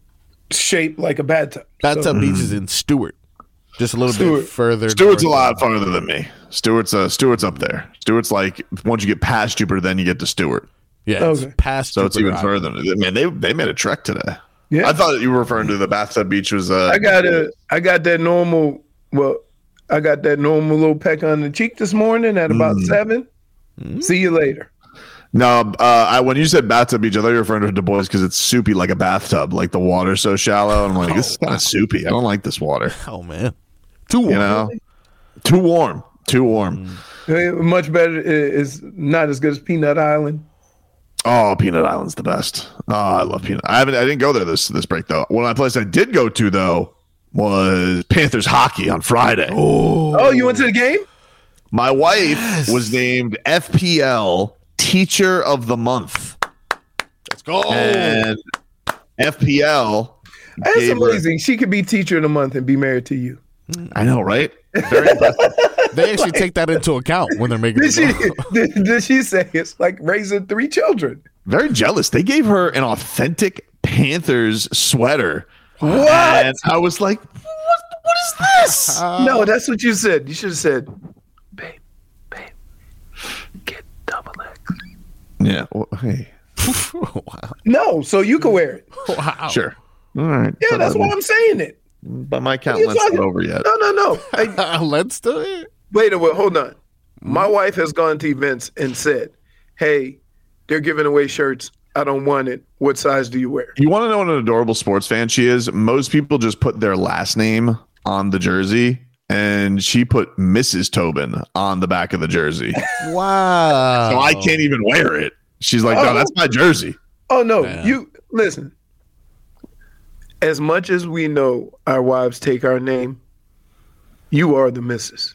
shaped like a bathtub. Bathtub So- Beach is in Stewart. Just a little Stewart. bit further. Stewart's a north. lot farther than me. Stewart's uh, Stewart's up there. Stewart's like once you get past Jupiter, then you get to Stewart. Yeah, it's Okay. past So it's Jupiter even Island. further. Man, they they made a trek today. Yeah. I thought you were referring to the Bathtub Beach was. Uh, I got a, I got that normal. Well, I got that normal little peck on the cheek this morning at about Mm. seven. See you later. No, uh, I, when you said Bathtub Beach, I thought you were referring to Du Bois because it's soupy like a bathtub, like the water's so shallow. I'm like, this is kind of soupy. I don't like this water. Oh man, too warm. You know, too warm, too warm. Eh, Much better. i- Is not as good as Peanut Island. Oh, Peanut Island's the best. Oh, I love Peanut. I haven't. I didn't go there this this break though. One of my place I did go to though was Panthers hockey on Friday. Oh, you went to the game? My wife was named F P L Teacher of the Month. Let's go. And F P L. That's gave her- amazing. She could be teacher of the month and be married to you. I know, right? Very impressive. They actually take that into account when they're making. Did she, the did, did she say it's like raising three children? Very jealous. They gave her an authentic Panthers sweater. What? And I was like, what, what is this? No, that's what you said. You should have said, babe, babe, get double X. Yeah. Well, hey. wow. No, so you can wear it. Wow. Sure. All right. Yeah, that's why I'm saying it. But my account What are you lent's not talking- over yet. No, no, no. I, Let's do it. wait a minute. Hold on. My wife has gone to events and said, hey, they're giving away shirts. I don't want it. What size do you wear? You want to know what an adorable sports fan she is? Most people just put their last name on the jersey, and she put Missus Tobin on the back of the jersey. Wow. So I can't even wear it. She's like, no, Oh. that's my jersey. Oh, no. Yeah. You listen. As much as we know our wives take our name, you are the missus.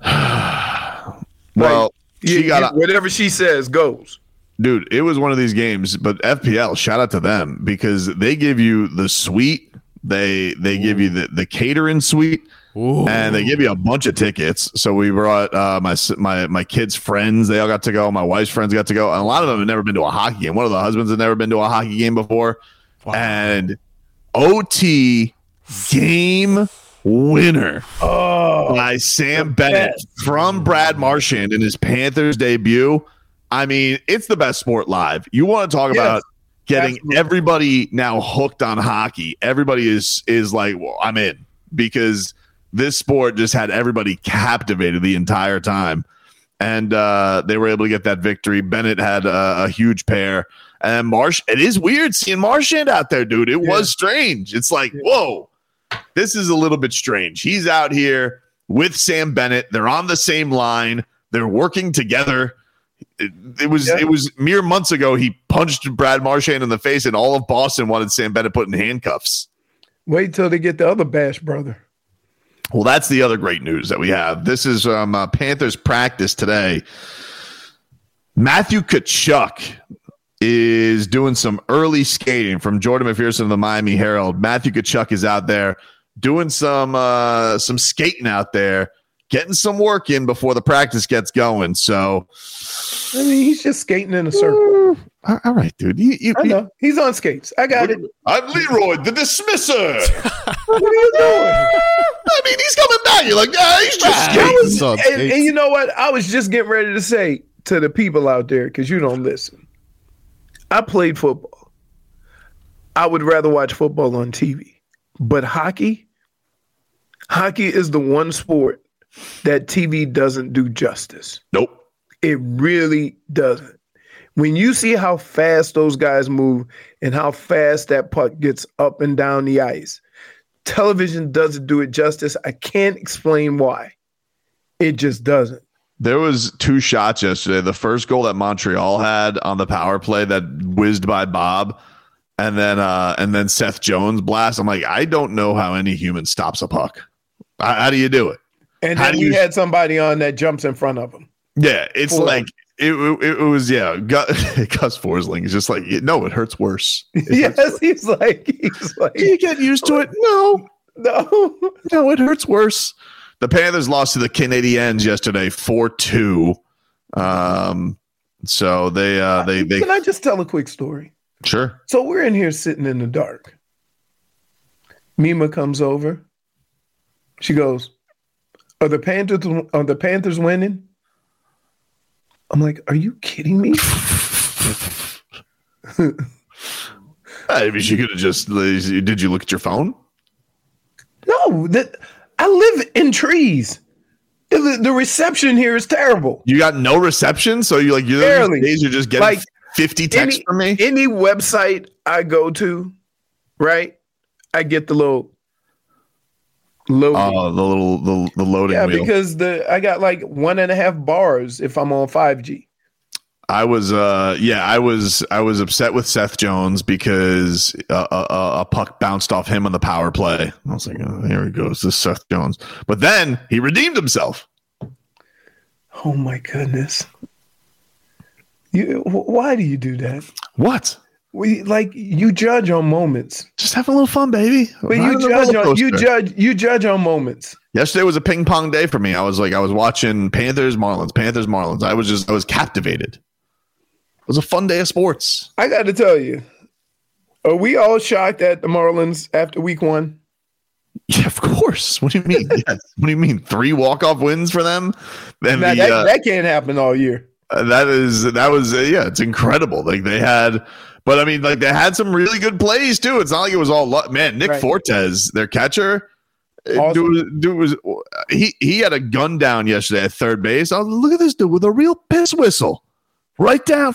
Well, she You- got you- a, whatever she says goes. dude, it was one of these games, but F P L, shout out to them because they give you the suite, they they give you the, the catering suite, Ooh. and they give you a bunch of tickets. So we brought uh, my s- my my kids' friends, they all got to go, my wife's friends got to go, and a lot of them had never been to a hockey game. One of the husbands had never been to a hockey game before. And O T game winner Oh, by Sam Bennett from Brad Marchand in his Panthers debut. I mean, it's the best sport live. You want to talk Yes, about getting absolutely. everybody now hooked on hockey. Everybody is is like, well, I'm in because this sport just had everybody captivated the entire time. And uh, they were able to get that victory. Bennett had a, a huge pair. And Marsh, it is weird seeing Marchand out there, dude. It Yeah. was strange. It's like, whoa, this is a little bit strange. He's out here with Sam Bennett. They're on the same line. They're working together. it, it was yeah. it was mere months ago he punched Brad Marchand in the face, and all of Boston wanted Sam Bennett put in handcuffs. Wait till they get the other Bash brother. Well, that's the other great news that we have. This is um, uh, Panthers practice today. Matthew Tkachuk is doing some early skating from Jordan McPherson of the Miami Herald. Matthew Tkachuk is out there doing some uh, some skating out there, getting some work in before the practice gets going. So, I mean, he's just skating in a circle. Uh, all right, dude. You, you, I know. He's on skates. I got it. I'm Leroy, the dismisser. What are you doing? I mean, he's coming back. You're like, yeah, he's just skating. Was, and, and you know what? I was just getting ready to say to the people out there, because you don't listen. I played football. I would rather watch football on T V. But hockey, hockey is the one sport that T V doesn't do justice. Nope. It really doesn't. When you see how fast those guys move and how fast that puck gets up and down the ice, television doesn't do it justice. I can't explain why. It just doesn't. There was two shots yesterday. The first goal that Montreal had on the power play that whizzed by Bob, and then uh, and then Seth Jones blast. I'm like, I don't know how any human stops a puck. How, how do you do it? And how then we you... had somebody on that jumps in front of him. Yeah, it's For like it, it, it was. Yeah, Gus, Gus Forsling is just like, no, it hurts worse. It yes, hurts worse. he's like, he's like, do you get used to it? No, no, no, it hurts worse. The Panthers lost to the Canadiens yesterday, four two. Um, so they, uh, they, they. Can I just tell a quick story? Sure. So we're in here sitting in the dark. Mima comes over. She goes, "Are the Panthers? Are the Panthers winning?" I'm like, "Are you kidding me?" I mean, she could have just. Did you look at your phone? No, that. I live in trees. The, the reception here is terrible. You got no reception, so you like you Barely. Days you're just getting like fifty texts any, from me. Any website I go to, right? I get the little loading. Oh, the little the, the loading yeah, wheel. because the I got like one and a half bars if I'm on five G. I was, uh, yeah, I was, I was upset with Seth Jones because uh, a, a puck bounced off him on the power play. I was like, oh, here he goes, this Seth Jones. But then he redeemed himself. Oh my goodness! You, why do you do that? What? We like you judge on moments. Just have a little fun, baby. But you judge on you judge you judge on moments. Yesterday was a ping pong day for me. I was like, I was watching Panthers Marlins, Panthers Marlins. I was just, I was captivated. It was a fun day of sports. I got to tell you, are we all shocked at the Marlins after week one? Yeah, of course. What do you mean? Yes. What do you mean? Three walk-off wins for them? Then now, the, that, uh, that can't happen all year. Uh, that is that was uh, yeah, it's incredible. Like they had, but I mean, like they had some really good plays too. It's not like it was all luck. Man, Nick right. Fortes, their catcher, awesome. dude, dude was he he had a gun down yesterday at third base. I was look at this dude with a real piss whistle. Right down,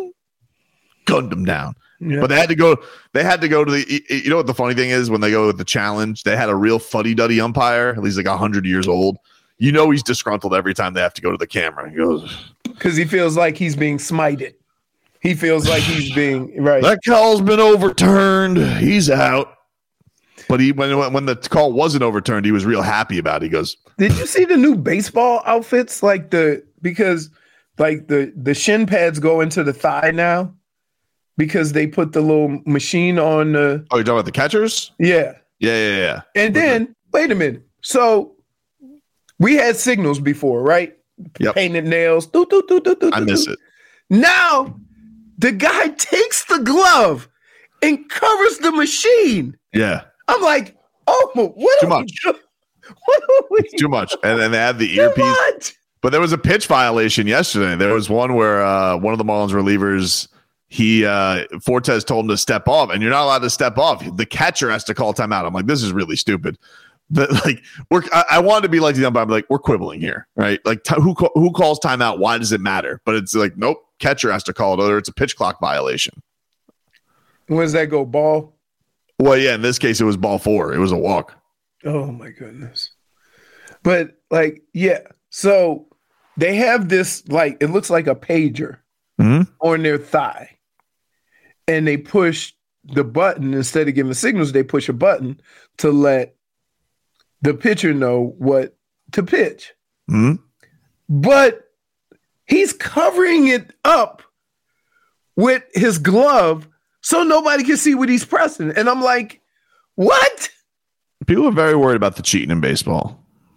gunned him down. Yeah. But they had to go. They had to go to the. You know what the funny thing is? When they go with the challenge, they had a real fuddy-duddy umpire. At least like a hundred years old. You know he's disgruntled every time they have to go to the camera. He goes because he feels like he's being smited. He feels like he's being right. That call's been overturned. He's out. But he when when the call wasn't overturned, he was real happy about it. He goes, "Did you see the new baseball outfits? Like the because." Like the, the shin pads go into the thigh now because they put the little machine on the. Oh, you're talking about the catchers? Yeah. Yeah, yeah, yeah. And then, wait a minute. So we had signals before, right? Yep. Painted nails. Doo, doo, doo, doo, doo, I miss it. Now the guy takes the glove and covers the machine. Yeah. I'm like, oh, what too are much. We what are we it's too much. And then they had the earpiece. Much. But there was a pitch violation yesterday. There was one where uh, one of the Marlins relievers, he uh, Fortes told him to step off, and you're not allowed to step off. The catcher has to call timeout. I'm like, this is really stupid. But like, we're I, I wanted to be like the umpire. I'm like, we're quibbling here, right? Like, t- who who calls timeout? Why does it matter? But it's like, nope, catcher has to call it, or it's a pitch clock violation. When does that go? Ball? Well, yeah. In this case, it was ball four. It was a walk. Oh my goodness. But like, yeah. So. they have this, like, it looks like a pager mm-hmm. on their thigh. And they push the button, instead of giving signals, they push a button to let the pitcher know what to pitch. Mm-hmm. But he's covering it up with his glove so nobody can see what he's pressing. And I'm like, what? People are very worried about the cheating in baseball.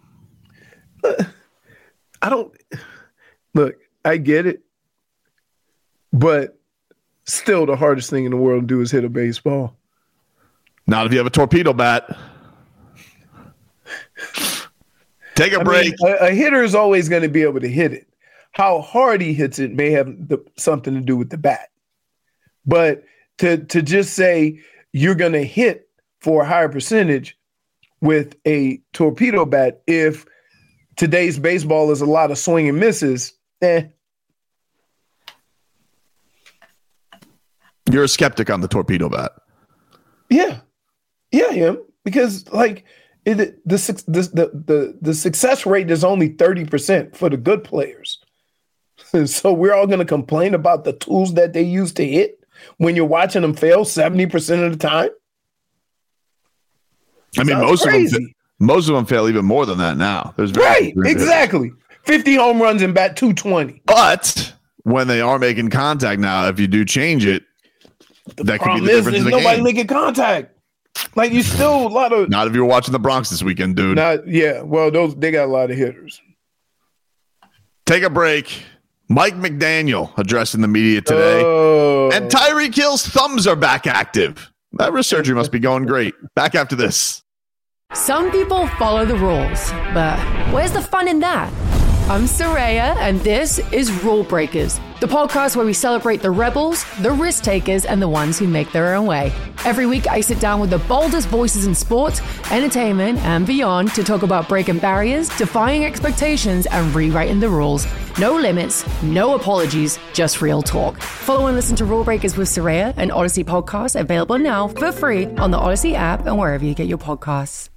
I don't look, I get it. But still, the hardest thing in the world to do is hit a baseball. Not if you have a torpedo bat. Take a I break. mean, a, a hitter is always going to be able to hit it. How hard he hits it may have the, something to do with the bat. But to to just say you're going to hit for a higher percentage with a torpedo bat, if today's baseball is a lot of swing and misses, eh. You're a skeptic on the torpedo bat. Yeah. Yeah, I am. Because, like, it, the, the, the, the, the success rate is only thirty percent for the good players. So we're all going to complain about the tools that they use to hit when you're watching them fail seventy percent of the time? I mean, Sounds most crazy. of them most of them fail even more than that now. There's very Right, few exactly. fifty home runs and bat two twenty. But when they are making contact now, if you do change it, that could be Problem the is, difference there's in the nobody game. making contact. Like, you still a lot of Not if you're watching the Bronx this weekend, dude. not yeah. Well, those they got a lot of hitters. Take a break. Mike McDaniel addressing the media today. Oh. And Tyreek Hill's thumbs are back active. That wrist surgery must be going great. Back after this. Some people follow the rules, but where's the fun in that? I'm Soraya, and this is Rule Breakers, the podcast where we celebrate the rebels, the risk takers, and the ones who make their own way. Every week, I sit down with the boldest voices in sports, entertainment, and beyond to talk about breaking barriers, defying expectations, and rewriting the rules. No limits, no apologies, just real talk. Follow and listen to Rule Breakers with Soraya, an Odyssey podcast available now for free on the Odyssey app and wherever you get your podcasts.